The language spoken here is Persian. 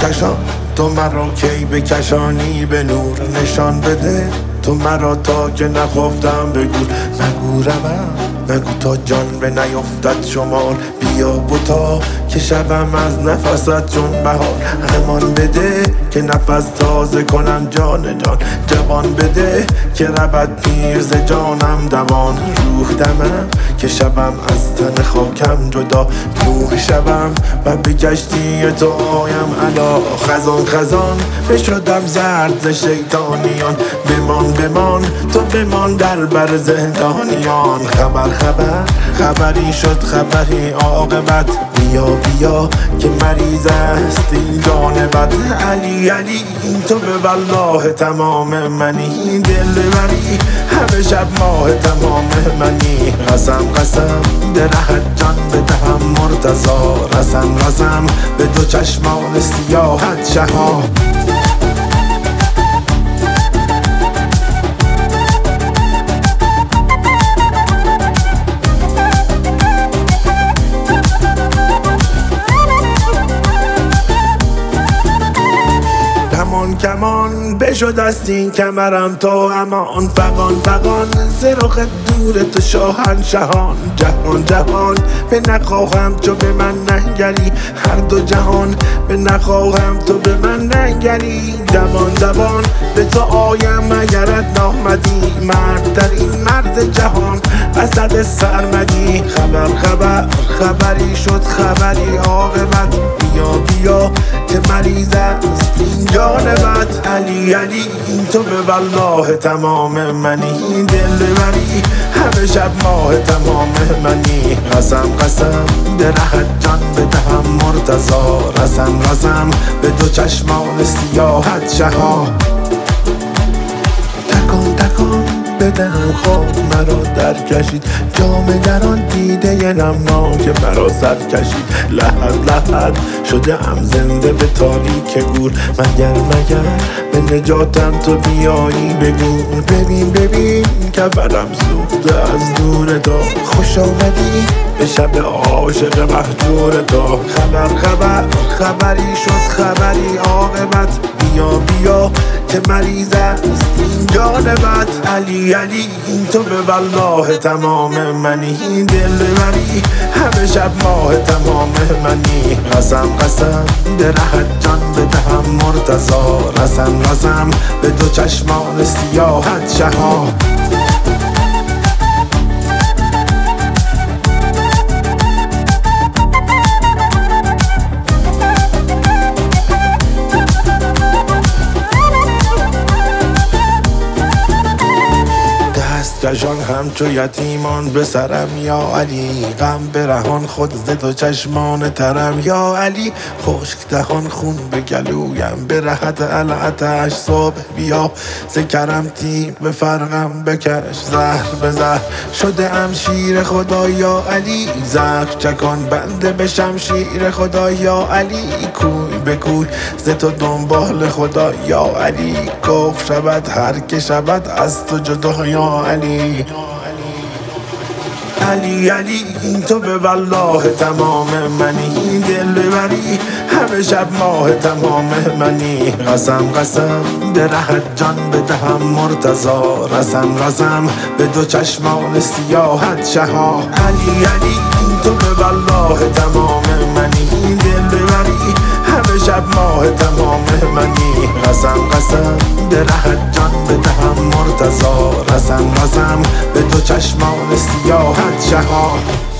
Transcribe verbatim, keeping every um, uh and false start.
کشان تو مرا کی بکشانی به نور نشان بده تو مرا تا که نخفتم بگو نگو روم نگو تا جان به نیفتد شمار بیا بوتا که شبم از نفست چون بهار امان بده که نفس تازه کنم جان جان جوان بده که ربط پیر ز جانم دوان روح دمم که شبم از تن خاکم جدا نوح شبم و به کشتی تو آیم علا خزان خزان بشدم زرد ز شیطانیان بمان بمان تو بمان در بر زندانیان خبر خبر خبری شد خبری عاقبت بیا بیا که مریض است این جان بد علی علی تو به والله تمام منی دل بری همه شب ماه تمام منی قسم قسم درهت جان بدهم مرتضا رسم رسم به دو چشمان سیاحت شها کمان کمان بشد است این کمرم تو امان فقان فقان ز رخ دور تو شاهنشهان جهان جهان به نخواهم تو به من ننگری هر دو جهان به نخواهم تو به من ننگری دوان دوان به تو آیم اگرت نامدی مرد در این مرد جهان اسد سرمدی خبر خبر خبری شد خبری عاقبت بیا بیا که مریض است این جان بد علی علی تو به والله تمام منی دل بری همه شب ماه تمام منی قسم قسم درهت جان بدهم مرتضا رسم رسم به دو چشمان سیاحت شها تکان تکان بدهم خاک مرا در کشید جام در آن دیده نمناک مرا سر کشید لحد لحد شده ام زنده به تاریک گور مگر مگر به نجاتم تو بیایی بگو ببین ببین کفرم سوخته از دور تو خوش آمدی به شب عاشق مهجور تو خبر خبر خبری شد خبری عاقبت بیا بیا که مریض است این جان بد علی علی تو به والله تمام منی دل بری همه شب ماه تمام منی قسم قسم درهت جان بدهم مرتضا رسم رسم به دو چشمان سیاحت شها کشان همچو یتیمان به سرم یا علی غم برهان خود ز دو چشمان ترم یا علی خشک دهان خون به گلویم به رهت العتش صبح بیا ز کرم تیغ به فرقم بکش زهر به زهر شده ام شیر خدا یا علی زخم چکان بنده به شمشیر خدا یا علی کوی به کوی ز تو دنبال خدا یا علی کف شود هر که شود از تو جدا یا علی علی علی تو به والله تمام منی دل بری همه شب ماه تمام منی قسم قسم درهت جان بدهم مرتضا رسم رسم به دو چشمان سیاحت شها علی علی تو به والله تمام منی دل بری همه شب ماه تمام منی قسم قسم درهت جان بدهم مرتضا رسم رسم به دو چشمان سیاحت شها